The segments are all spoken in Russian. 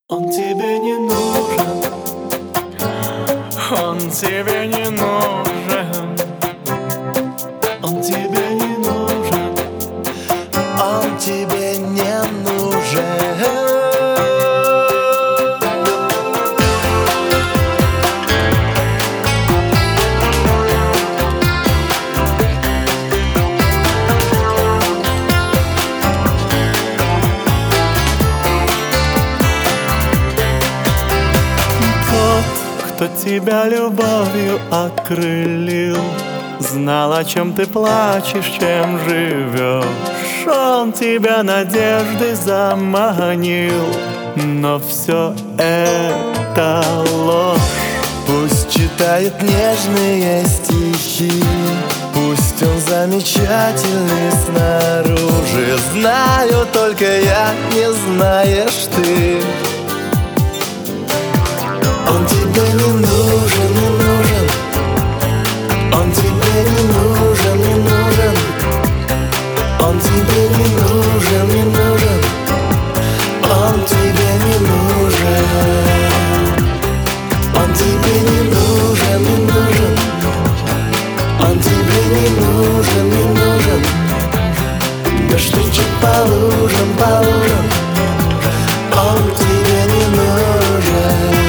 Он тебе не нужен, он тебе не нужен, он тебе не нужен, он тебе не нужен. кто тебя любовью окрылил, знал, о чем ты плачешь, чем живешь. Он тебя надеждой заманил, но все это ложь. Пусть читает нежные стихи, пусть он замечательный снаружи. Знаю только я, не знаешь ты. Он тебе не нужен, не нужен. Он тебе не нужен, не нужен. Он тебе не нужен, не нужен. Он тебе не нужен. Он тебе не нужен, не нужен. Он тебе не нужен, не нужен. Да штучек по лужам, по лужам. Он тебе не нужен.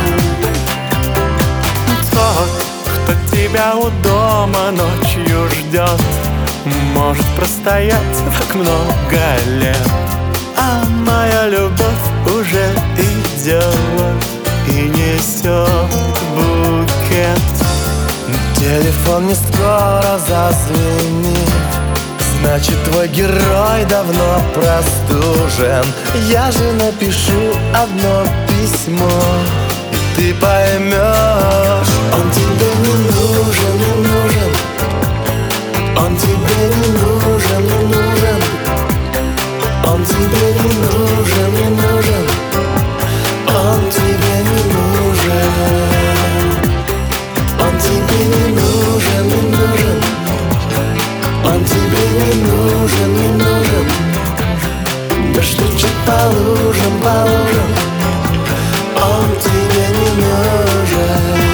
Кто тебя у дома ночью ждет, может простоять так много лет. А моя любовь уже идет и несет букет. Телефон не скоро зазвенит, значит, твой герой давно простужен. Я же напишу одно письмо, и ты поймешь. Он тебе не нужен, не нужен. Он тебе не нужен, не нужен. Он тебе не нужен, не нужен. Он тебе не нужен. Он тебе не нужен, не нужен. Он тебе не нужен, не нужен. Да штучек по лужам, по лужам. Он тебе не нужен.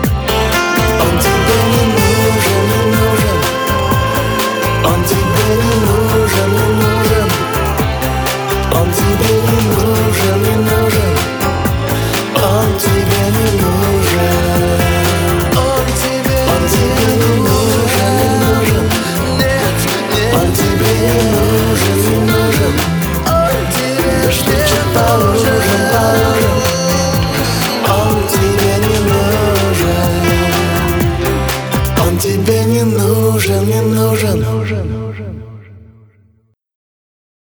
Он тебе не